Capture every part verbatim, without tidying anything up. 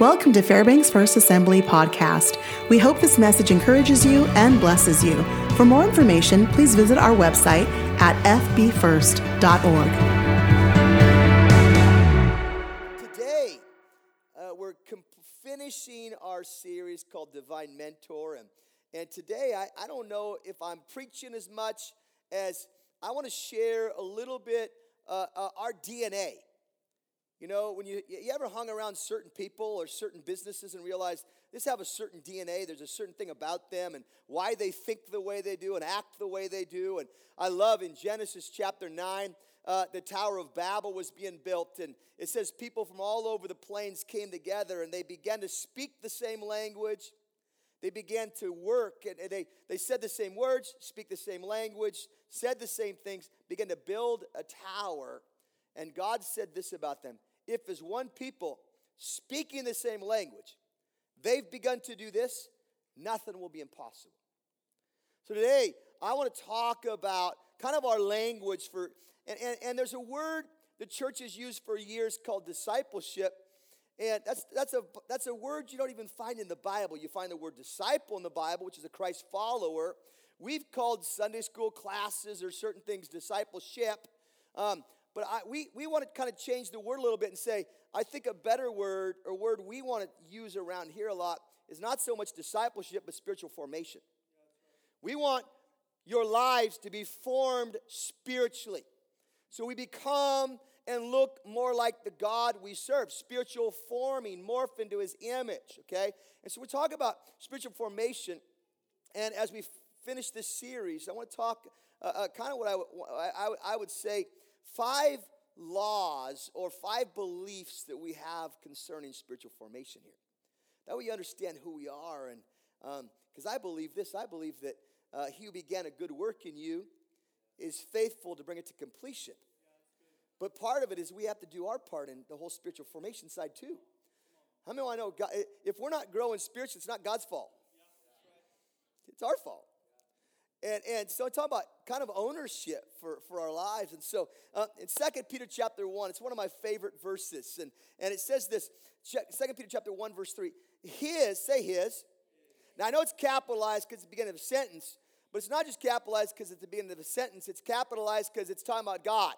Welcome to Fairbanks First Assembly Podcast. We hope this message encourages you and blesses you. For more information, please visit our website at f b first dot org. Today, uh, we're comp- finishing our series called Divine Mentor. And, and today, I, I don't know if I'm preaching as much as I want to share a little bit uh, uh, our D N A. You know, when you, you ever hung around certain people or certain businesses and realized this have a certain D N A, there's a certain thing about them and why they think the way they do and act the way they do. And I love in Genesis chapter nine, uh, the Tower of Babel was being built. And it says people from all over the plains came together and they began to speak the same language. They began to work and they, they said the same words, speak the same language, said the same things, began to build a tower. And God said this about them. If as one people speaking the same language, they've begun to do this, nothing will be impossible. So today, I want to talk about kind of our language for, and, and, and there's a word the church has used for years called discipleship. And that's that's a that's a word you don't even find in the Bible. You find the word disciple in the Bible, which is a Christ follower. We've called Sunday school classes or certain things discipleship. Um, But I, we, we want to kind of change the word a little bit and say, I think a better word, or word we want to use around here a lot, is not so much discipleship, but spiritual formation. We want your lives to be formed spiritually. So we become and look more like the God we serve. Spiritual forming, morph into his image, okay? And so we talk about spiritual formation. And as we finish this series, I want to talk uh, uh, kind of what I, I, I would say, five laws or five beliefs that we have concerning spiritual formation here. That way you understand who we are. And because um, I believe this, I believe that uh, he who began a good work in you is faithful to bring it to completion. But part of it is we have to do our part in the whole spiritual formation side too. How many of you know God, if we're not growing spiritually, it's not God's fault. It's our fault. And and so I'm talking about kind of ownership for, for our lives. And so uh, in Second Peter chapter one, it's one of my favorite verses. And, and it says this, Second Peter chapter one, verse three. His, say his. Now I know it's capitalized because it's the beginning of a sentence, but it's not just capitalized because it's the beginning of a sentence. It's capitalized because it's talking about God.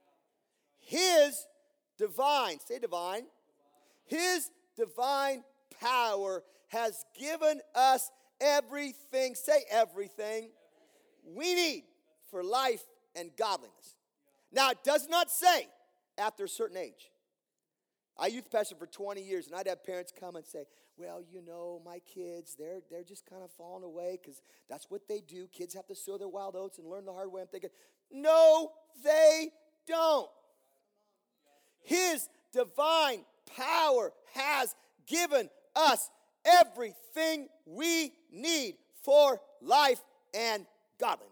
His divine, say divine. His divine power has given us everything, say everything, we need for life and godliness. Now, it does not say after a certain age. I youth pastored for twenty years, and I'd have parents come and say, well, you know, my kids, they're they're just kind of falling away because that's what they do. Kids have to sow their wild oats and learn the hard way. I'm thinking, no, they don't. His divine power has given us everything we need for life and godliness.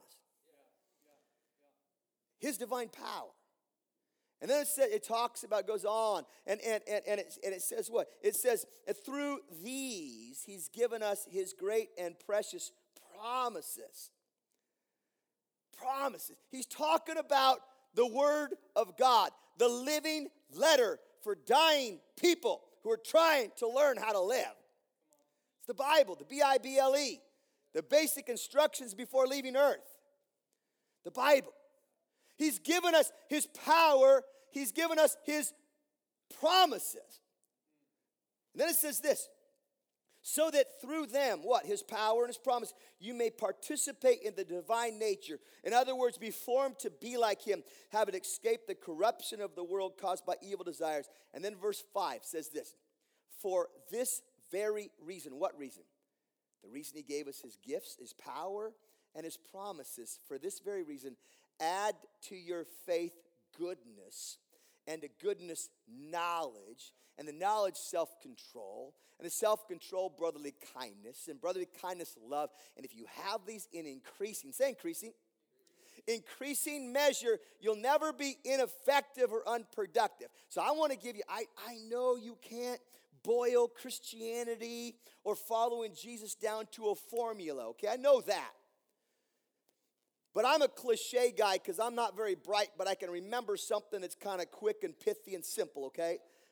His divine power. And then it, says, it talks about, goes on, and, and, and, and, it, and it says what? It says, through these, he's given us his great and precious promises. Promises. He's talking about the word of God, the living letter for dying people who are trying to learn how to live. It's the Bible, the B I B L E, the basic instructions before leaving earth. The Bible. He's given us his power. He's given us his promises. And then it says this, so that through them, what? His power and his promise, you may participate in the divine nature. In other words, be formed to be like him, having escaped the corruption of the world caused by evil desires. And then verse five says this, for this very reason. What reason? The reason he gave us his gifts, his power, and his promises. For this very reason, add to your faith goodness, and to goodness knowledge, and the knowledge self-control, and the self-control brotherly kindness, and brotherly kindness love. And if you have these in increasing, say increasing, increasing measure, you'll never be ineffective or unproductive. So I want to give you, I, I know you can't boil Christianity or following Jesus down to a formula, okay? I know that. But I'm a cliche guy because I'm not very bright, but I can remember something that's kind of quick and pithy and simple, okay?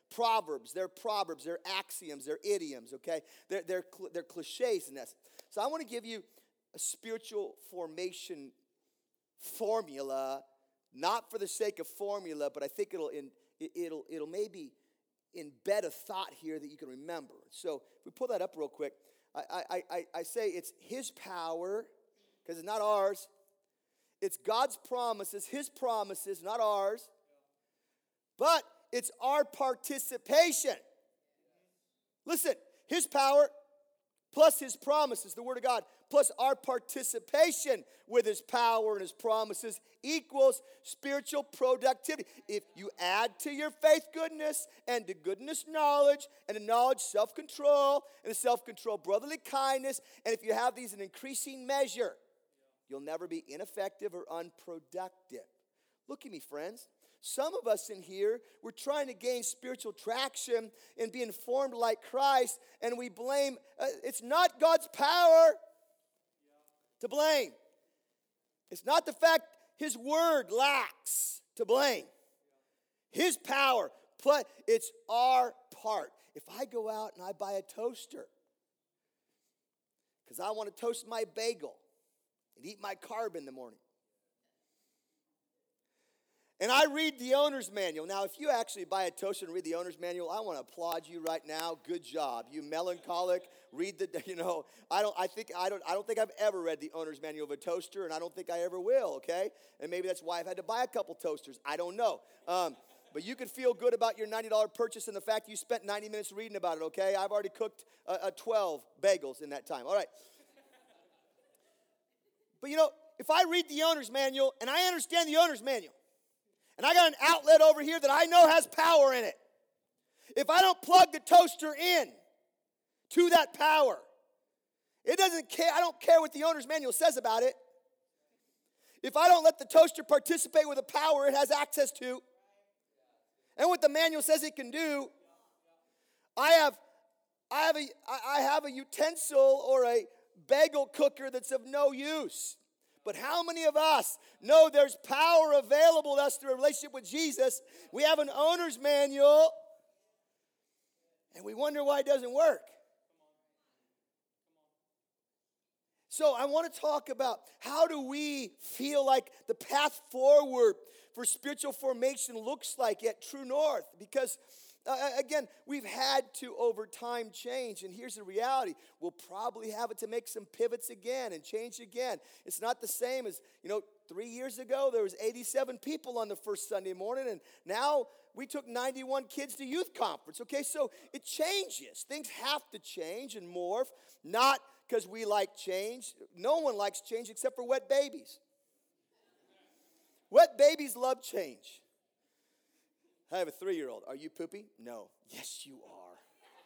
proverbs. They're proverbs. They're axioms. They're idioms, okay? They're, they're, they're cliches in this. So I want to give you a spiritual formation formula, not for the sake of formula, but I think it'll, in, it'll, it'll maybe embed a thought here that you can remember. So if we pull that up real quick, I, I, I, I say it's his power, because it's not ours. It's God's promises, his promises, not ours. But it's our participation. Listen, his power plus his promises, the word of God, plus our participation with his power and his promises equals spiritual productivity. If you add to your faith goodness, and to goodness knowledge, and to knowledge self-control, and to self-control brotherly kindness, and if you have these in increasing measure, you'll never be ineffective or unproductive. Look at me, friends. Some of us in here, we're trying to gain spiritual traction and be informed like Christ, and we blame, uh, it's not God's power to blame. It's not the fact his word lacks to blame. His power, but it's our part. If I go out and I buy a toaster because I want to toast my bagel and eat my carb in the morning, and I read the owner's manual. Now, if you actually buy a toaster and read the owner's manual, I want to applaud you right now. Good job. You melancholic, read the, you know, I don't, I think, I don't, I don't think I've ever read the owner's manual of a toaster, and I don't think I ever will, okay? And maybe that's why I've had to buy a couple toasters. I don't know. Um, but you can feel good about your ninety dollars purchase and the fact you spent ninety minutes reading about it, okay? I've already cooked uh, uh, twelve bagels in that time. All right. But, you know, if I read the owner's manual and I understand the owner's manual, and I got an outlet over here that I know has power in it, if I don't plug the toaster in to that power, it doesn't care. I don't care what the owner's manual says about it. If I don't let the toaster participate with the power it has access to, and what the manual says it can do, I have, I have a, I have a utensil or a bagel cooker that's of no use. But how many of us know there's power available to us through a relationship with Jesus? We have an owner's manual, and we wonder why it doesn't work. So I want to talk about how do we feel like the path forward for spiritual formation looks like at True North. Because Uh, again, we've had to, over time, change. And here's the reality. We'll probably have it to make some pivots again and change again. It's not the same as, you know, three years ago, there was eighty-seven people on the first Sunday morning. And now we took ninety-one kids to youth conference. Okay, so it changes. Things have to change and morph. Not because we like change. No one likes change except for wet babies. Wet babies love change. I have a three-year-old. Are you poopy? No. Yes, you are.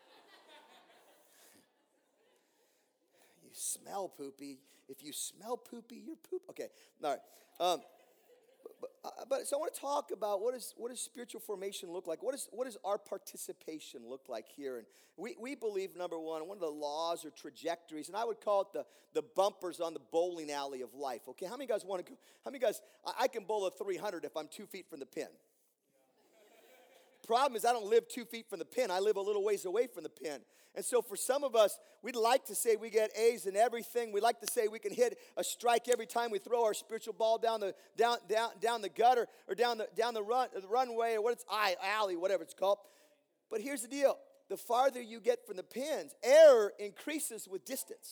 You smell poopy. If you smell poopy, you're poop. Okay, all right. Um, but, uh, but so I want to talk about what is what does spiritual formation look like? What is what does our participation look like here? And we we believe, number one, one of the laws or trajectories, and I would call it the the bumpers on the bowling alley of life. Okay, how many guys want to go? How many guys? I, I can bowl a three hundred if I'm two feet from the pin. Problem is I don't live two feet from the pin. I live a little ways away from the pin. And so for some of us, we'd like to say we get A's in everything. We like to say we can hit a strike every time we throw our spiritual ball down the down down down the gutter or down the down the run the runway or what it's alley, whatever it's called. But here's the deal. The farther you get from the pins, error increases with distance.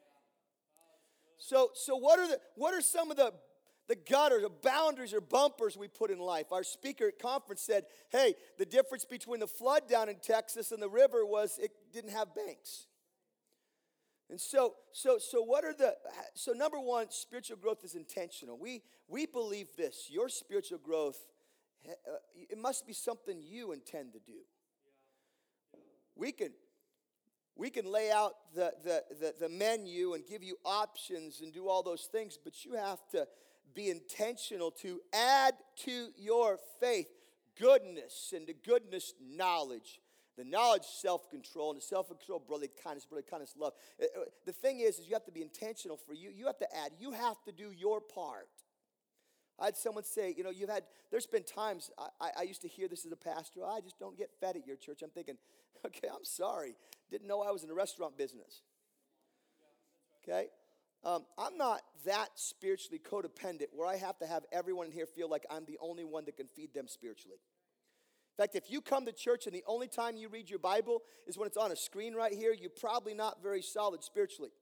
So so what are the what are some of the The gutters, the boundaries or bumpers we put in life? Our speaker at conference said, hey, the difference between the flood down in Texas and the river was it didn't have banks. And so, so, so what are the, so number one, spiritual growth is intentional. We, we believe this, your spiritual growth, uh, it must be something you intend to do. We can, we can lay out the, the, the, the menu and give you options and do all those things, but you have to be intentional to add to your faith goodness, and to goodness, knowledge. The knowledge, self-control, and the self-control, brotherly kindness, brotherly kindness, love. The thing is, is you have to be intentional for you. You have to add. You have to do your part. I had someone say, you know, you've had, there's been times, I, I, I used to hear this as a pastor, I just don't get fed at your church. I'm thinking, okay, I'm sorry. Didn't know I was in the restaurant business. Okay? Um, I'm not that spiritually codependent where I have to have everyone in here feel like I'm the only one that can feed them spiritually. In fact, if you come to church and the only time you read your Bible is when it's on a screen right here, you're probably not very solid spiritually.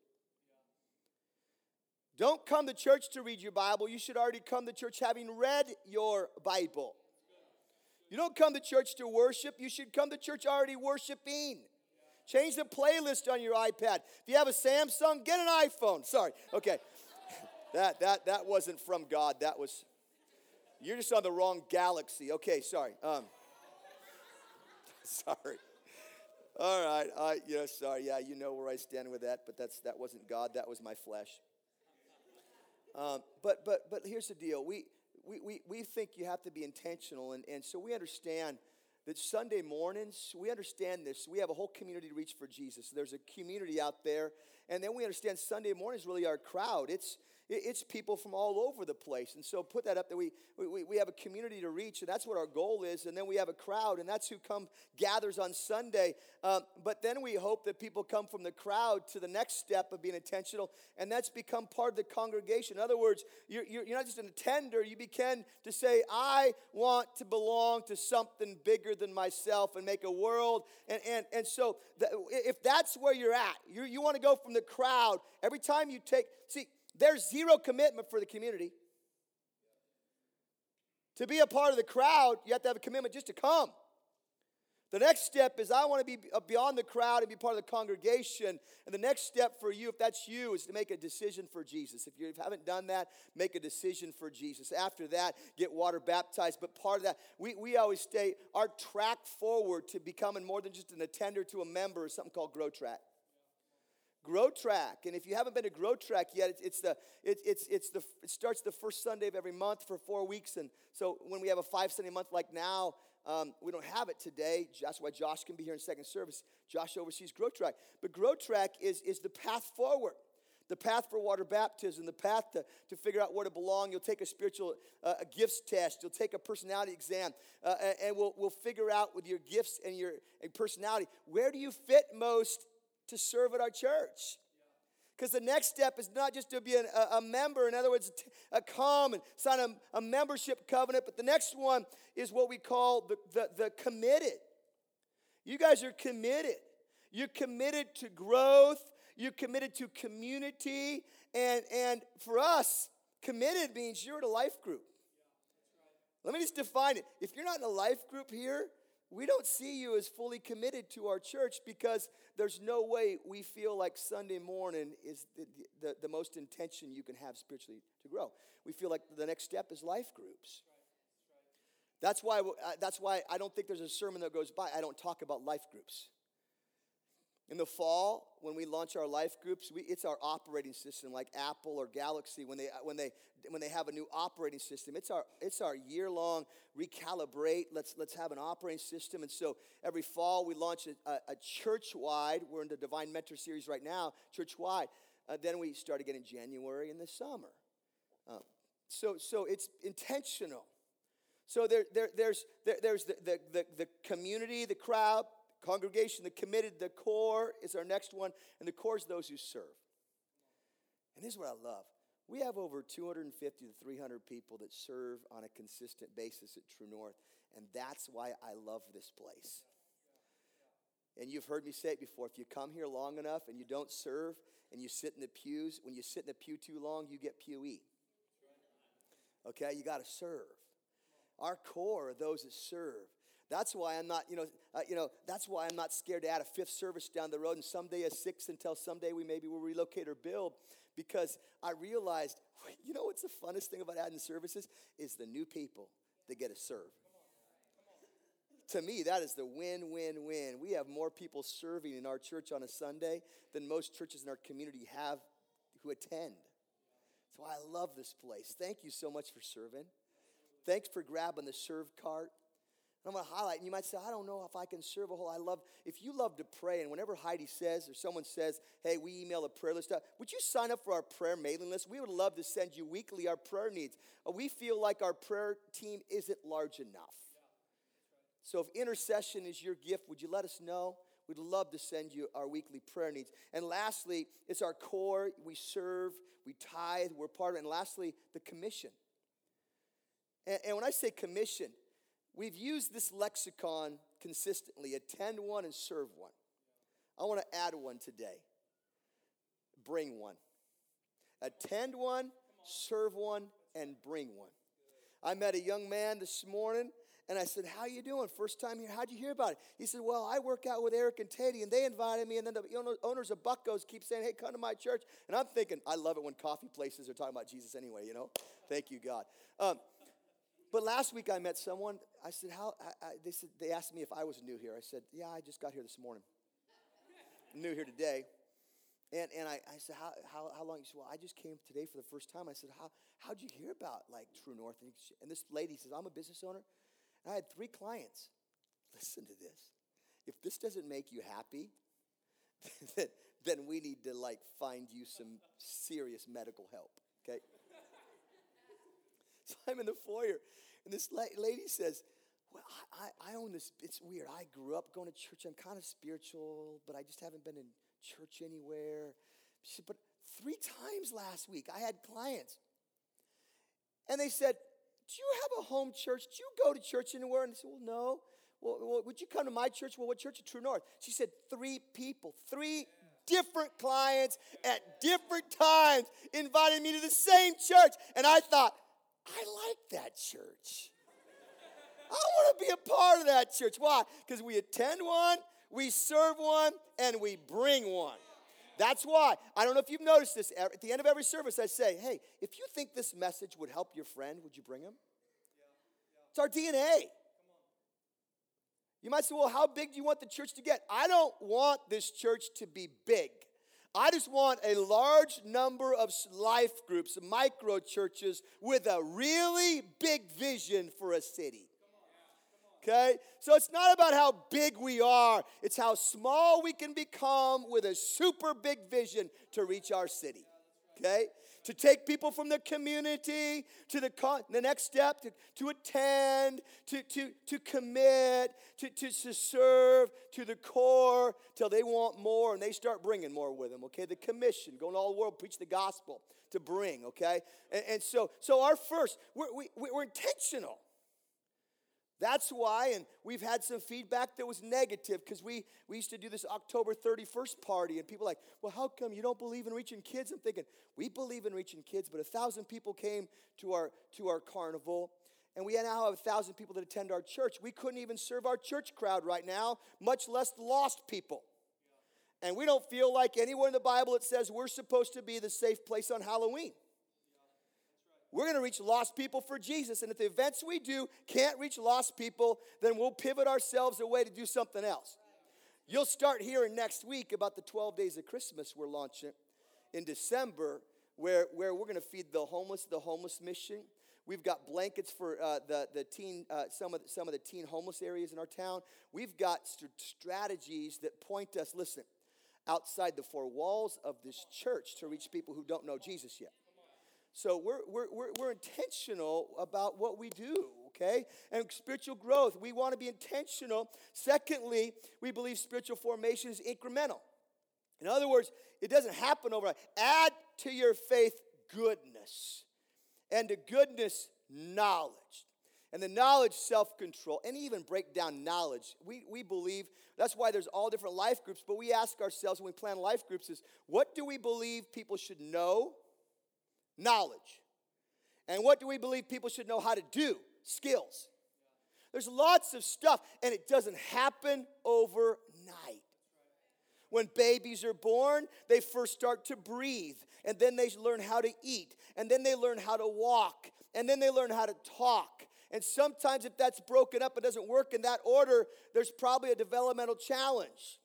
Don't come to church to read your Bible. You should already come to church having read your Bible. You don't come to church to worship. You should come to church already worshiping. Change the playlist on your iPad. If you have a Samsung, get an iPhone. Sorry. Okay. that that that wasn't from God. That was, you're just on the wrong galaxy. Okay, sorry. Um, sorry. All right. Uh, yeah, sorry. Yeah, you know where I stand with that, but that's that wasn't God. That was my flesh. Um, but but but here's the deal. We we we we think you have to be intentional, and, and so we understand that Sunday mornings, we understand this. We have a whole community to reach for Jesus. There's a community out there, and then we understand Sunday morning is really our crowd. It's it's people from all over the place, and so put that up that we we we have a community to reach, and that's what our goal is. And then we have a crowd, and that's who come gathers on Sunday. Um, but then we hope that people come from the crowd to the next step of being intentional, and that's become part of the congregation. In other words, you're you're, you're not just an attender. You begin to say, I want to belong to something bigger than myself and make a world. And and and so the, if that's where you're at, you you want to go from the crowd. Every time you take, see. There's zero commitment for the community. To be a part of the crowd, you have to have a commitment just to come. The next step is I want to be beyond the crowd and be part of the congregation. And the next step for you, if that's you, is to make a decision for Jesus. If you haven't done that, make a decision for Jesus. After that, get water baptized. But part of that, we, we always state our track forward to becoming more than just an attender to a member is something called Grow Track. Grow Track, and if you haven't been to Grow Track yet, it's, it's the it, it's it's the it starts the first Sunday of every month for four weeks, and so when we have a five Sunday month like now, um, we don't have it today. That's why Josh can be here in second service. Josh oversees Grow Track, but Grow Track is is the path forward, the path for water baptism, the path to, to figure out where to belong. You'll take a spiritual uh, a gifts test. You'll take a personality exam, uh, and we'll we'll figure out with your gifts and your and personality where do you fit most to serve at our church. Because the next step is not just to be an, a, a member, in other words, a, a come and sign a, a membership covenant, but the next one is what we call the, the, the committed. You guys are committed. You're committed to growth. You're committed to community. And, and for us, committed means you're in a life group. Let me just define it. If you're not in a life group here, we don't see you as fully committed to our church because there's no way we feel like Sunday morning is the, the, the most intention you can have spiritually to grow. We feel like the next step is life groups. That's why, uh, that's why I don't think there's a sermon that goes by. I don't talk about life groups. In the fall, when we launch our life groups, we, it's our operating system, like Apple or Galaxy. When they when they when they have a new operating system, it's our it's our year-long recalibrate. Let's let's have an operating system. And so every fall we launch a, a, a church-wide. We're in the Divine Mentor series right now, church-wide. Uh, then we start again in January in the summer. Uh, so so it's intentional. So there there there's there, there's the, the the the community, the crowd. Congregation, the committed, the core is our next one, and the core is those who serve. And this is what I love. We have over two hundred fifty to three hundred people that serve on a consistent basis at True North, and that's why I love this place. And you've heard me say it before, if you come here long enough and you don't serve, and you sit in the pews, when you sit in the pew too long, you get pew-y. Okay, you got to serve. Our core are those that serve. That's why I'm not, you know, uh, you know. That's why I'm not scared to add a fifth service down the road, and someday a sixth, until someday we maybe will relocate or build. Because I realized, you know, what's the funnest thing about adding services is the new people that get to serve. To me, that is the win-win-win. We have more people serving in our church on a Sunday than most churches in our community have who attend. So I love this place. Thank you so much for serving. Thanks for grabbing the serve cart. I'm going to highlight, and you might say, I don't know if I can serve a whole, I love, if you love to pray, and whenever Heidi says, or someone says, hey, we email a prayer list out, would you sign up for our prayer mailing list? We would love to send you weekly our prayer needs. Uh, we feel like our prayer team isn't large enough. So if intercession is your gift, would you let us know? We'd love to send you our weekly prayer needs. And lastly, it's our core. We serve, we tithe, we're part of it. And lastly, the commission. And, and when I say commission, we've used this lexicon consistently. Attend one and serve one. I want to add one today. Bring one. Attend one, serve one, and bring one. I met a young man this morning, and I said, how you doing? First time here. How'd you hear about it? He said, well, I work out with Eric and Teddy, and they invited me, and then the owners of Bucko's keep saying, hey, come to my church. And I'm thinking, I love it when coffee places are talking about Jesus anyway, you know? Thank you, God. Um, But last week I met someone. I said, "How?" I, I, they said they asked me if I was new here. I said, "Yeah, I just got here this morning. I'm new here today." And and I, I said, "How how how long?" He said, "Well, I just came today for the first time." I said, "How how'd you hear about like True North?" And, he, and this lady says, "I'm a business owner, and I had three clients." Listen to this. If this doesn't make you happy, then, then we need to like find you some serious medical help. Okay. So I'm in the foyer, and this lady says, well, I, I own this, it's weird. I grew up going to church. I'm kind of spiritual, but I just haven't been in church anywhere. She said, but three times last week, I had clients. And they said, do you have a home church? Do you go to church anywhere? And I said, well, no. Well, well, would you come to my church? Well, what church? At True North. She said, three people, three different clients at different times invited me to the same church. And I thought, I like that church. I want to be a part of that church. Why? Because we attend one, we serve one, and we bring one. That's why. I don't know if you've noticed this. At the end of every service, I say, hey, if you think this message would help your friend, would you bring him? It's our D N A. You might say, well, how big do you want the church to get? I don't want this church to be big. I just want a large number of life groups, micro churches, with a really big vision for a city. Okay? So it's not about how big we are. It's how small we can become with a super big vision to reach our city. Okay? To take people from the community to the con- the next step, to, to attend, to, to, to commit, to, to, to serve, to the core, till they want more and they start bringing more with them, okay? The commission, going all the world, preach the gospel, to bring, okay? And, and so so our first, we're, we, we're intentional. That's why, and we've had some feedback that was negative because we, we used to do this October thirty-first party, and people are like, well, how come you don't believe in reaching kids? I'm thinking, we believe in reaching kids, but a thousand people came to our to our carnival, and we now have a thousand people that attend our church. We couldn't even serve our church crowd right now, much less lost people. And we don't feel like anywhere in the Bible it says we're supposed to be the safe place on Halloween. We're going to reach lost people for Jesus. And if the events we do can't reach lost people, then we'll pivot ourselves away to do something else. You'll start hearing next week about the twelve days of Christmas we're launching in December, where, where we're going to feed the homeless, the homeless mission. We've got blankets for uh, the, the teen, uh, some, of the, some of the teen homeless areas in our town. We've got st- strategies that point us, listen, outside the four walls of this church to reach people who don't know Jesus yet. So we're, we're, we're, we're intentional about what we do, okay? And spiritual growth, we want to be intentional. Secondly, we believe spiritual formation is incremental. In other words, it doesn't happen overnight. Add to your faith goodness, and to goodness, knowledge. And the knowledge, self-control, and even break down knowledge. We, we believe, that's why there's all different life groups, but we ask ourselves when we plan life groups is, what do we believe people should know? Knowledge. And what do we believe people should know how to do? Skills. There's lots of stuff, and it doesn't happen overnight. When babies are born, they first start to breathe, and then they learn how to eat, and then they learn how to walk, and then they learn how to talk. And sometimes if that's broken up, it doesn't work in that order, there's probably a developmental challenge.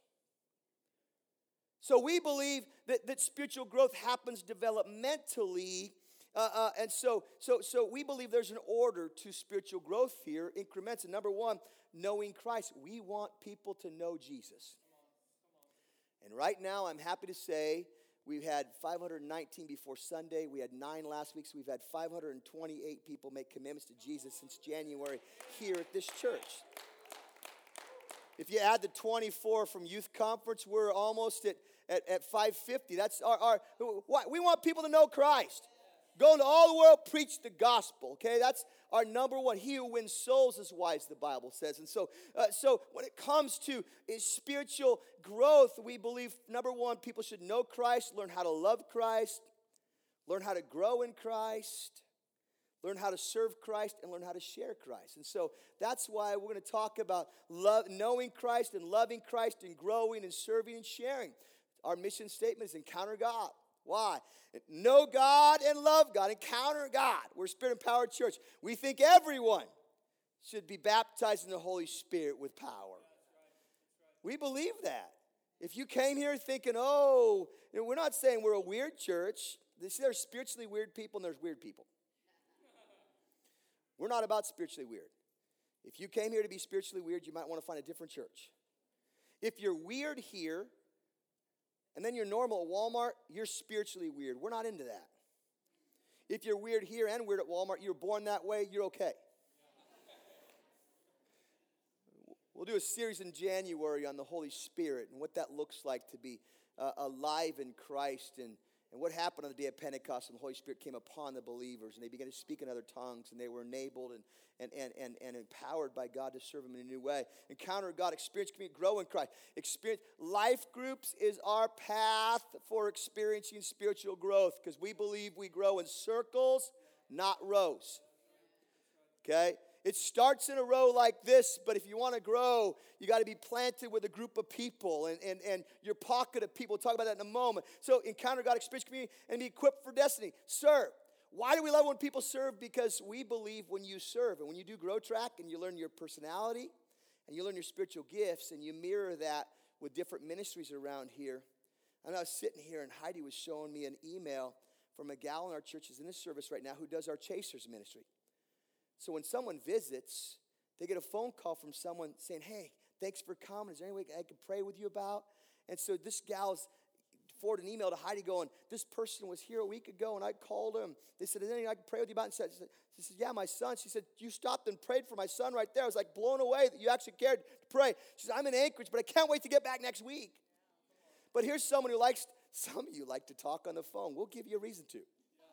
So we believe that, that spiritual growth happens developmentally, Uh, uh, and so, so, so we believe there's an order to spiritual growth here, increments. And number one, knowing Christ. We want people to know Jesus. And right now, I'm happy to say we've had five hundred nineteen before Sunday. We had nine last week, so we've had five hundred twenty-eight people make commitments to Jesus since January here at this church. If you add the twenty-four from youth conference, we're almost at, at, at five fifty. That's our, our, we want people to know Christ. Go into all the world, preach the gospel, okay? That's our number one. He who wins souls is wise, the Bible says. And so, uh, so when it comes to spiritual growth, we believe, number one, people should know Christ, learn how to love Christ, learn how to grow in Christ, learn how to serve Christ, and learn how to share Christ. And so that's why we're going to talk about love, knowing Christ and loving Christ and growing and serving and sharing. Our mission statement is encounter God. Why? Know God and love God. Encounter God. We're a Spirit-empowered church. We think everyone should be baptized in the Holy Spirit with power. We believe that. If you came here thinking, oh, you know, we're not saying we're a weird church. There's spiritually weird people and there's weird people. We're not about spiritually weird. If you came here to be spiritually weird, you might want to find a different church. If you're weird here, and then you're normal at Walmart, you're spiritually weird. We're not into that. If you're weird here and weird at Walmart, you're born that way, you're okay. We'll do a series in January on the Holy Spirit and what that looks like to be uh, alive in Christ and, and what happened on the day of Pentecost when the Holy Spirit came upon the believers and they began to speak in other tongues and they were enabled and, and, and, and, and empowered by God to serve Him in a new way. Encounter God, experience community, grow in Christ. Experience life groups is our path for experiencing spiritual growth because we believe we grow in circles, not rows. Okay? It starts in a row like this, but if you want to grow, you got to be planted with a group of people and, and, and your pocket of people. We'll talk about that in a moment. So encounter God, experience community, and be equipped for destiny. Serve. Why do we love when people serve? Because we believe when you serve and when you do Grow Track and you learn your personality and you learn your spiritual gifts and you mirror that with different ministries around here. And I was sitting here and Heidi was showing me an email from a gal in our church who's in this service right now who does our Chasers ministry. So when someone visits, they get a phone call from someone saying, hey, thanks for coming. Is there any way I can pray with you about? And so this gal's forwarded an email to Heidi going, this person was here a week ago, and I called him. They said, is there anything I can pray with you about? And said, she said, yeah, my son. She said, you stopped and prayed for my son right there. I was like blown away that you actually cared to pray. She said, I'm in Anchorage, but I can't wait to get back next week. But here's someone who likes, some of you like to talk on the phone. We'll give you a reason to.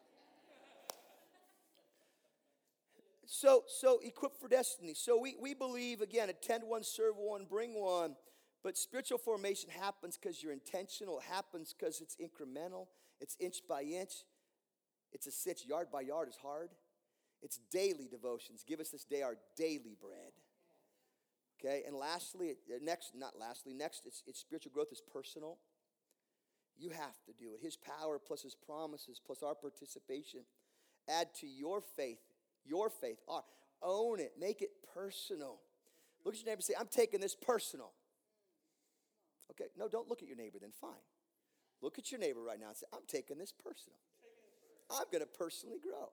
So, so equipped for destiny. So we, we believe, again, attend one, serve one, bring one. But spiritual formation happens because you're intentional. It happens because it's incremental. It's inch by inch. It's a cinch. Yard by yard is hard. It's daily devotions. Give us this day our daily bread. Okay, and lastly, next, not lastly, next, it's, it's spiritual growth is personal. You have to do it. His power plus His promises plus our participation. Add to your faith. Your faith. Our, own it. Make it personal. Look at your neighbor and say, I'm taking this personal. Okay, no, don't look at your neighbor then. Fine. Look at your neighbor right now and say, I'm taking this personal. I'm going to personally grow.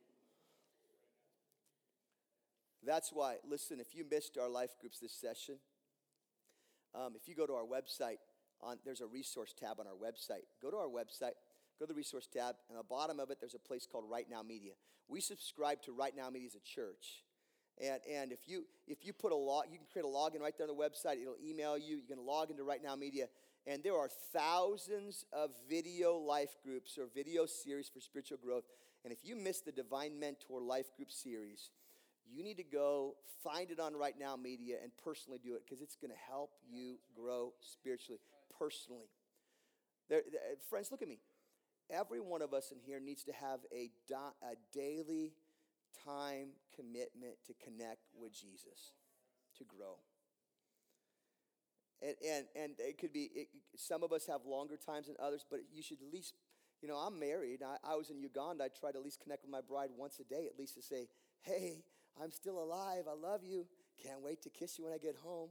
That's why, listen, if you missed our life groups this session, um, if you go to our website, on there's a resource tab on our website. Go to our website. Go to the resource tab, and at the bottom of it, there's a place called Right Now Media. We subscribe to Right Now Media as a church. And, and if you if you put a log, you can create a login right there on the website. It'll email you. You can log into Right Now Media. And there are thousands of video life groups or video series for spiritual growth. And if you missed the Divine Mentor Life Group series, you need to go find it on Right Now Media and personally do it because it's going to help you grow spiritually, personally. There, friends, look at me. Every one of us in here needs to have a, da- a daily time commitment to connect with Jesus, to grow. And and, and it could be, it, some of us have longer times than others, but you should at least, you know, I'm married. I, I was in Uganda. I tried to at least connect with my bride once a day, at least to say, hey, I'm still alive. I love you. Can't wait to kiss you when I get home.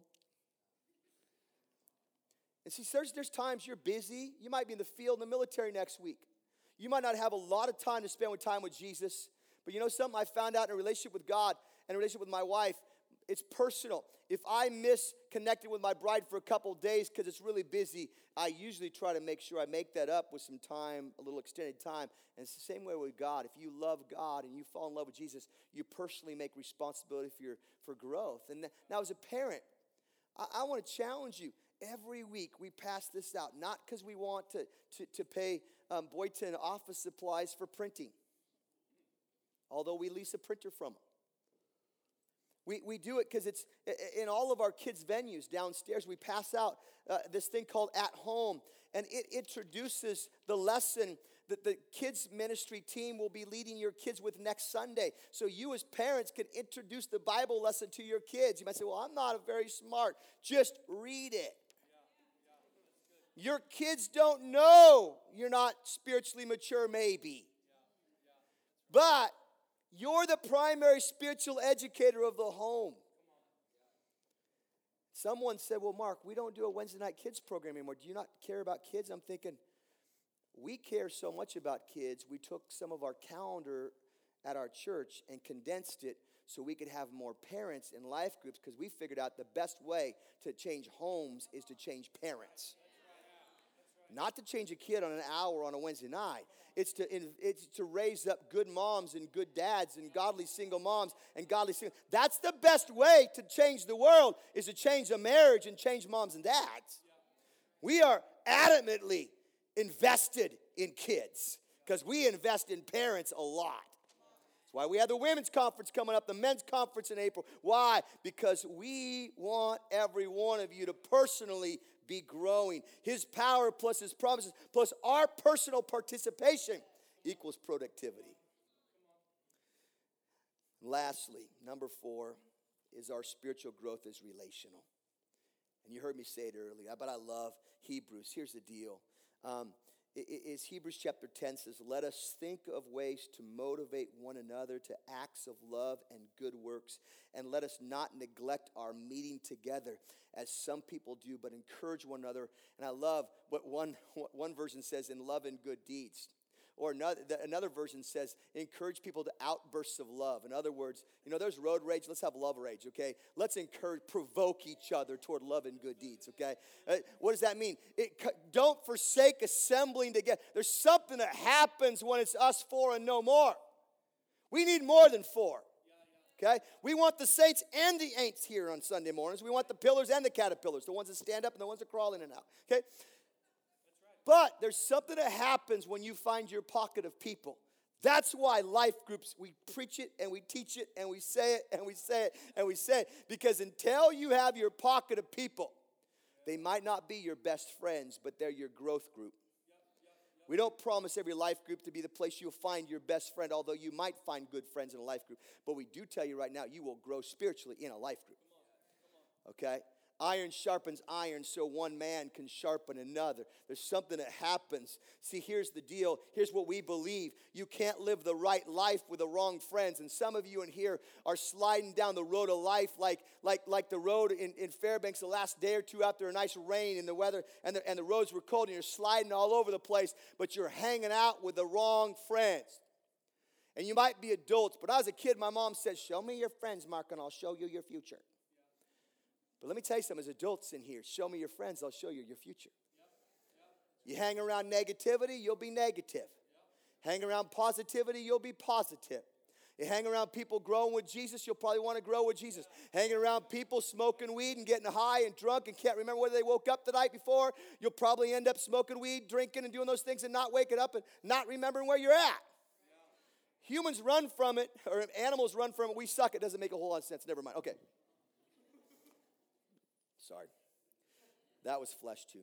And see, there's, there's times you're busy. You might be in the field in the military next week. You might not have a lot of time to spend with time with Jesus, but you know something I found out in a relationship with God and a relationship with my wife, it's personal. If I miss connecting with my bride for a couple days because it's really busy, I usually try to make sure I make that up with some time, a little extended time. And it's the same way with God. If you love God and you fall in love with Jesus, you personally make responsibility for your for growth. And now as a parent, I, I want to challenge you. Every week we pass this out, not because we want to, to, to pay um, Boyton office supplies for printing, although we lease a printer from them. We, we do it because it's in all of our kids' venues downstairs. We pass out uh, this thing called At Home, and it introduces the lesson that the kids' ministry team will be leading your kids with next Sunday. So you as parents can introduce the Bible lesson to your kids. You might say, well, I'm not very smart. Just read it. Your kids don't know you're not spiritually mature, maybe. But you're the primary spiritual educator of the home. Someone said, well, Mark, we don't do a Wednesday night kids program anymore. Do you not care about kids? I'm thinking, we care so much about kids, we took some of our calendar at our church and condensed it so we could have more parents in life groups, because we figured out the best way to change homes is to change parents. Not to change a kid on an hour on a Wednesday night. It's to it's to raise up good moms and good dads and godly single moms and godly single. That's the best way to change the world, is to change a marriage and change moms and dads. We are adamantly invested in kids because we invest in parents a lot. That's why we have the women's conference coming up, the men's conference in April. Why? Because we want every one of you to personally be growing. His power plus his promises plus our personal participation equals productivity. Lastly, number four is our spiritual growth is relational. And you heard me say it earlier, but I love Hebrews. Here's the deal. Um, is Hebrews chapter ten says, let us think of ways to motivate one another to acts of love and good works, and let us not neglect our meeting together as some people do, but encourage one another. And I love what one, what one version says, in love and good deeds. Or another, another version says, encourage people to outbursts of love. In other words, you know, there's road rage. Let's have love rage, okay? Let's encourage, provoke each other toward love and good deeds, okay? Uh, what does that mean? It, don't forsake assembling together. There's something that happens when it's us four and no more. We need more than four, okay? We want the saints and the ain'ts here on Sunday mornings. We want the pillars and the caterpillars, the ones that stand up and the ones that crawl in and out, okay? But there's something that happens when you find your pocket of people. That's why life groups, we preach it and we teach it and we say it and we say it and we say it. Because until you have your pocket of people, they might not be your best friends, but they're your growth group. We don't promise every life group to be the place you'll find your best friend, although you might find good friends in a life group. But we do tell you right now, you will grow spiritually in a life group. Okay? Iron sharpens iron so one man can sharpen another. There's something that happens. See, here's the deal. Here's what we believe. You can't live the right life with the wrong friends. And some of you in here are sliding down the road of life like, like, like the road in, in Fairbanks the last day or two after a nice rain and the weather and the, and the roads were cold and you're sliding all over the place, but you're hanging out with the wrong friends. And you might be adults, but as a kid, my mom said, show me your friends, Mark, and I'll show you your future. But let me tell you something, as adults in here, show me your friends, I'll show you your future. You hang around negativity, you'll be negative. Hang around positivity, you'll be positive. You hang around people growing with Jesus, you'll probably want to grow with Jesus. Hanging around people smoking weed and getting high and drunk and can't remember whether they woke up the night before, you'll probably end up smoking weed, drinking, and doing those things and not waking up and not remembering where you're at. Humans run from it, or animals run from it. We suck. It doesn't make a whole lot of sense. Never mind. Okay. Sorry. That was flesh too.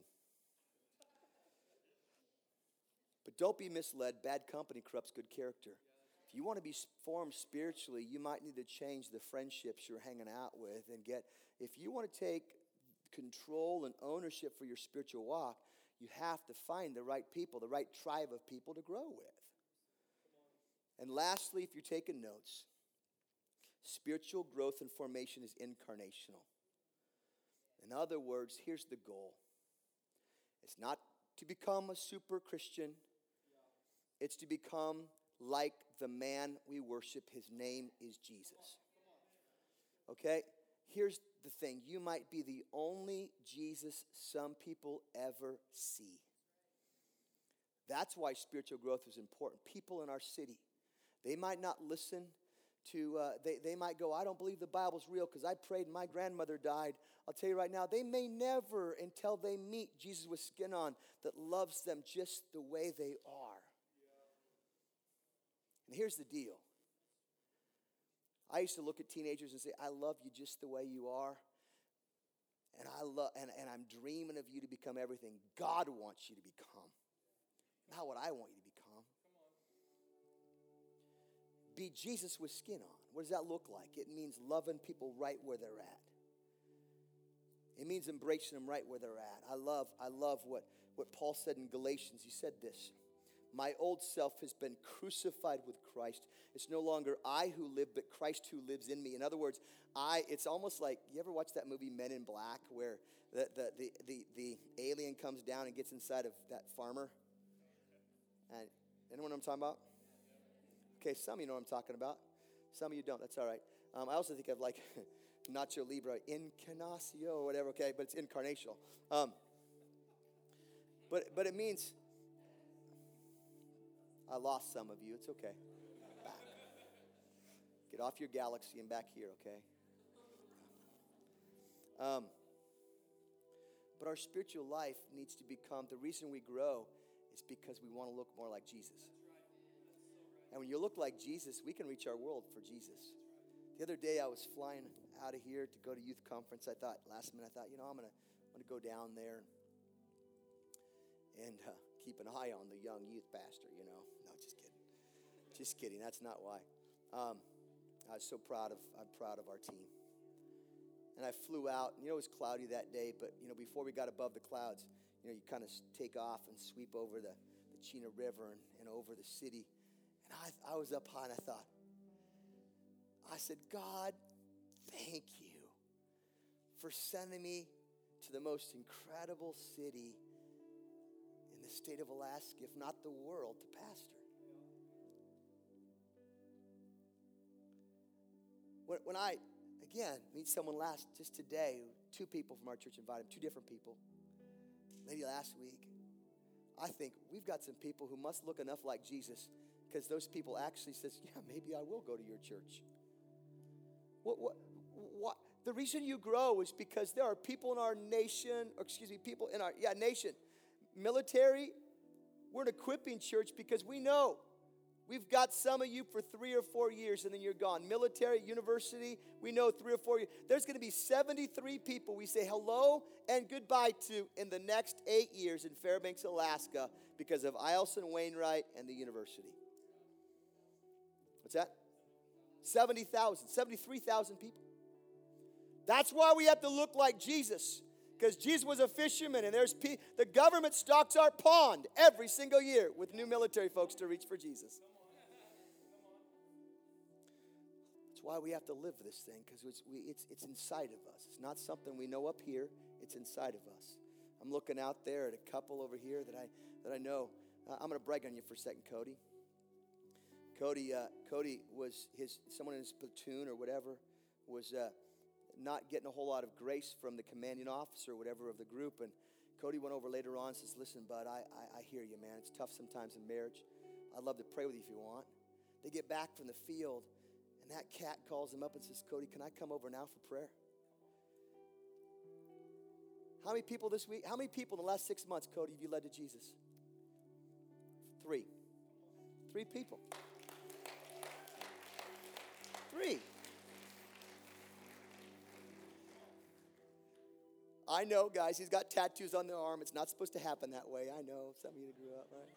But don't be misled. Bad company corrupts good character. If you want to be formed spiritually, you might need to change the friendships you're hanging out with and get, if you want to take control and ownership for your spiritual walk, you have to find the right people, the right tribe of people to grow with. And lastly, if you're taking notes, spiritual growth and formation is incarnational. In other words, here's the goal. It's not to become a super Christian. It's to become like the man we worship. His name is Jesus. Okay? Here's the thing. You might be the only Jesus some people ever see. That's why spiritual growth is important. People in our city, they might not listen to, uh, they, they might go, I don't believe the Bible's real because I prayed and my grandmother died. I'll tell you right now, they may never, until they meet Jesus with skin on, that loves them just the way they are. And here's the deal. I used to look at teenagers and say, I love you just the way you are. And I love and, and I'm dreaming of you to become everything God wants you to become. Not what I want you to become. Be Jesus with skin on. What does that look like? It means loving people right where they're at. It means embracing them right where they're at. I love, I love what, what Paul said in Galatians. He said this. My old self has been crucified with Christ. It's no longer I who live, but Christ who lives in me. In other words, I. It's almost like, you ever watch that movie Men in Black, where the, the, the, the, the alien comes down and gets inside of that farmer? And anyone know what I'm talking about? Okay, some of you know what I'm talking about. Some of you don't. That's all right. Um, I also think of like Nacho Libre, Incarnacio or whatever, okay? But it's incarnational. Um, but but it means, I lost some of you. It's okay. Back. Get off your galaxy and back here, okay? Um, but our spiritual life needs to become, the reason we grow is because we want to look more like Jesus. And when you look like Jesus, we can reach our world for Jesus. The other day I was flying out of here to go to youth conference. I thought, last minute, I thought, you know, I'm going to I'm gonna go down there and uh, keep an eye on the young youth pastor, you know. No, just kidding. Just kidding. That's not why. Um, I was so proud of, I'm proud of our team. And I flew out, and you know, it was cloudy that day, but, you know, before we got above the clouds, you know, you kind of take off and sweep over the, the Chena River and, and over the city. And I, I was up high, and I thought, I said, God, thank you for sending me to the most incredible city in the state of Alaska, if not the world, to pastor. When, when I, again, meet someone last, just today, two people from our church invited, two different people, maybe last week, I think we've got some people who must look enough like Jesus because those people actually says, yeah, maybe I will go to your church. What, what, what? The reason you grow is because there are people in our nation, or excuse me, people in our, yeah, nation, military. We're an equipping church because we know we've got some of you for three or four years and then you're gone. Military, university, we know three or four years. There's going to be seventy-three people we say hello and goodbye to in the next eight years in Fairbanks, Alaska because of Eielson Wainwright and the university. What's that? seventy thousand, seventy-three thousand people. That's why we have to look like Jesus. Because Jesus was a fisherman, and there's pe- the government stocks our pond every single year with new military folks to reach for Jesus. That's why we have to live this thing, because it's, we, it's, it's inside of us. It's not something we know up here. It's inside of us. I'm looking out there at a couple over here that I that I know. Uh, I'm going to brag on you for a second, Cody. Cody, uh, Cody was his someone in his platoon or whatever was uh, not getting a whole lot of grace from the commanding officer or whatever of the group. And Cody went over later on and says, listen, bud, I, I, I hear you, man. It's tough sometimes in marriage. I'd love to pray with you if you want. They get back from the field, and that cat calls him up and says, Cody, can I come over now for prayer? How many people this week, how many people in the last six months, Cody, have you led to Jesus? Three. Three people. Three. I know, guys, he's got tattoos on the arm. It's not supposed to happen that way. I know. Some of you grew up, right?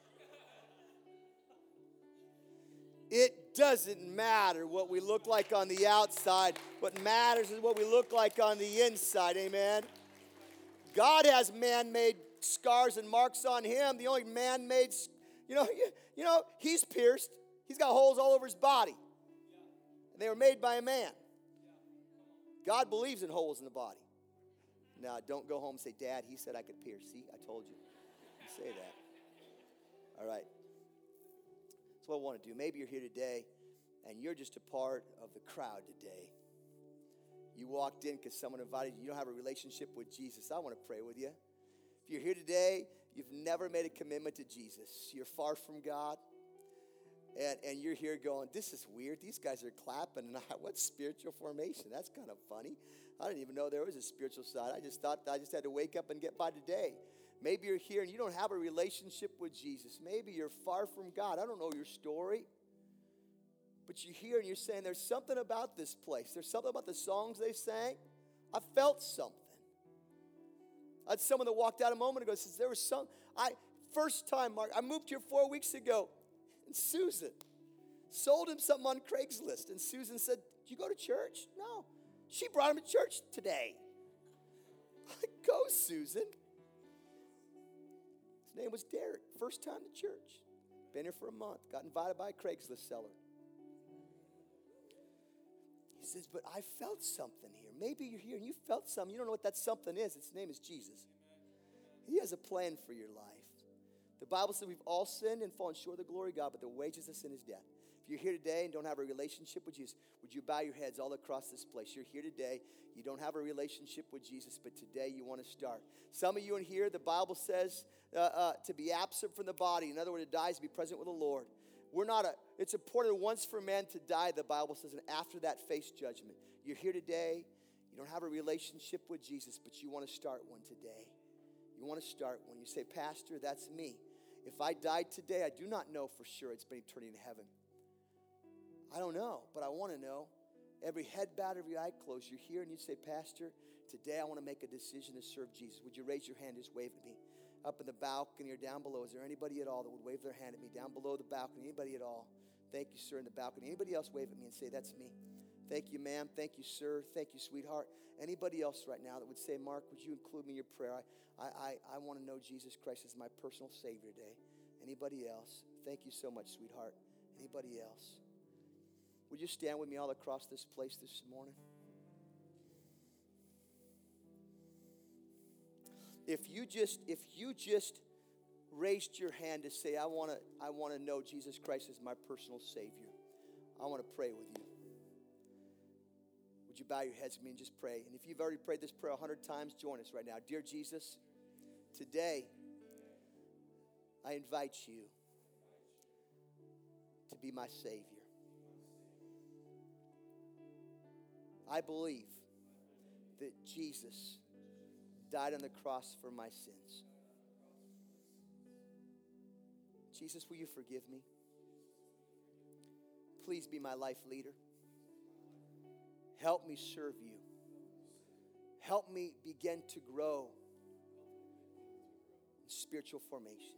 It doesn't matter what we look like on the outside. What matters is what we look like on the inside. Amen? God has man-made scars and marks on him. The only man-made, you know, you, you know, he's pierced. He's got holes all over his body. And they were made by a man. God believes in holes in the body. Now, don't go home and say, Dad, he said I could pierce. See, I told you. You say that. All right. what I want to do. Maybe you're here today and you're just a part of the crowd today. You walked in because someone invited you. You don't have a relationship with Jesus. I want to pray with you. If you're here today, you've never made a commitment to Jesus. You're far from God. And, and you're here going, this is weird. These guys are clapping. And I, what's spiritual formation? That's kind of funny. I didn't even know there was a spiritual side. I just thought I just had to wake up and get by today. Maybe you're here and you don't have a relationship with Jesus. Maybe you're far from God. I don't know your story. But you're here and you're saying, there's something about this place. There's something about the songs they sang. I felt something. I had someone that walked out a moment ago and says, there was some, I, first time, Mark, I moved here four weeks ago. And Susan sold him something on Craigslist. And Susan said, did you go to church? No. She brought him to church today. I go, Susan. His name was Derek. First time to church. Been here for a month. Got invited by a Craigslist seller. He says, but I felt something here. Maybe you're here and you felt something. You don't know what that something is. Its name is Jesus. He has a plan for your life. The Bible says we've all sinned and fallen short of the glory of God, but the wages of sin is death. If you're here today and don't have a relationship with Jesus, would you bow your heads all across this place? You're here today, you don't have a relationship with Jesus, but today you want to start. Some of you in here, the Bible says uh, uh, to be absent from the body. In other words, to die is to be present with the Lord. We're not a, it's important once for man to die, the Bible says, and after that face judgment. You're here today, you don't have a relationship with Jesus, but you want to start one today. You want to start one. You say, Pastor, that's me. If I died today, I do not know for sure it's been eternity in heaven. I don't know, but I want to know. Every head bowed, every eye closed. You're here and you say, Pastor, today I want to make a decision to serve Jesus. Would you raise your hand, just wave at me? Up in the balcony or down below, is there anybody at all that would wave their hand at me? Down below the balcony, anybody at all? Thank you, sir, in the balcony. Anybody else wave at me and say, that's me? Thank you, ma'am. Thank you, sir. Thank you, sweetheart. Anybody else right now that would say, Mark, would you include me in your prayer? I, I, I want to know Jesus Christ as my personal Savior today. Anybody else? Thank you so much, sweetheart. Anybody else? Would you stand with me all across this place this morning? If you just, if you just raised your hand to say, I want to, I want to know Jesus Christ as my personal Savior, I want to pray with you. Would you bow your heads with me and just pray? And if you've already prayed this prayer a hundred times, join us right now. Dear Jesus, today I invite you to be my Savior. I believe that Jesus died on the cross for my sins. Jesus, will you forgive me? Please be my life leader. Help me serve you. Help me begin to grow in spiritual formation.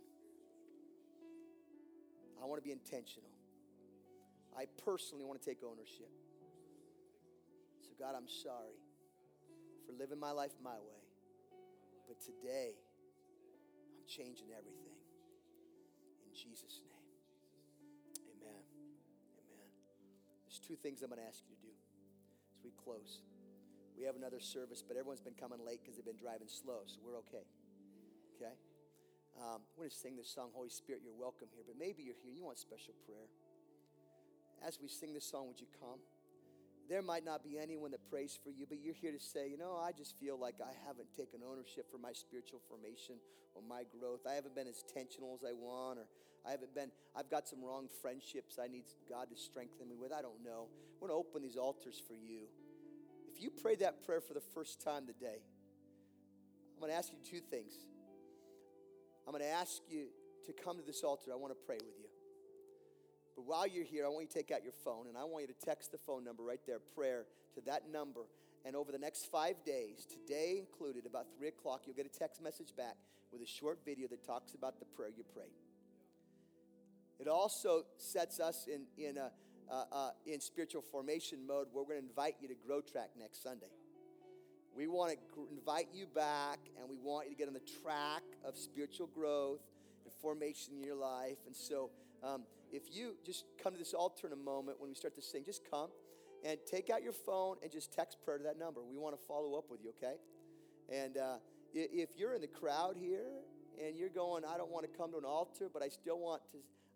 I want to be intentional. I personally want to take ownership. So God, I'm sorry for living my life my way. But today, I'm changing everything. In Jesus' name. Amen. Amen. There's two things I'm going to ask you to do as we close. We have another service, but everyone's been coming late because they've been driving slow, so we're okay. Okay? Um, we're going to sing this song, Holy Spirit, you're welcome here. But maybe you're here, you want special prayer. As we sing this song, would you come? There might not be anyone that prays for you, but you're here to say, you know, I just feel like I haven't taken ownership for my spiritual formation or my growth. I haven't been as intentional as I want, or I haven't been, I've got some wrong friendships I need God to strengthen me with. I don't know. We're going to open these altars for you. If you prayed that prayer for the first time today, I'm going to ask you two things. I'm going to ask you to come to this altar. I want to pray with you. But while you're here, I want you to take out your phone, and I want you to text the phone number right there, prayer, to that number. And over the next five days, today included, about three o'clock, you'll get a text message back with a short video that talks about the prayer you prayed. It also sets us in, in, a, uh, uh, in spiritual formation mode where we're going to invite you to Grow Track next Sunday. We want to gr- invite you back, and we want you to get on the track of spiritual growth and formation in your life. And so um, if you just come to this altar in a moment when we start to sing, just come and take out your phone and just text prayer to that number. We want to follow up with you, okay? And uh, if you're in the crowd here and you're going, I don't want to come to an altar, but I still want to,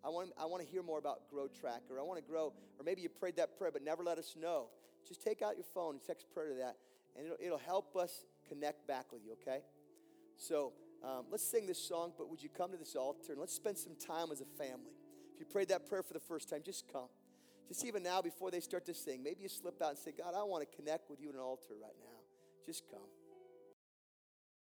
I want, I want to hear more about Grow Track, or I want to grow, or maybe you prayed that prayer but never let us know. Just take out your phone and text prayer to that, and it'll, it'll help us connect back with you, okay? So um, let's sing this song, but would you come to this altar, and let's spend some time as a family. If you prayed that prayer for the first time, just come. Just even now, before they start to sing, maybe you slip out and say, God, I want to connect with you at an altar right now. Just come.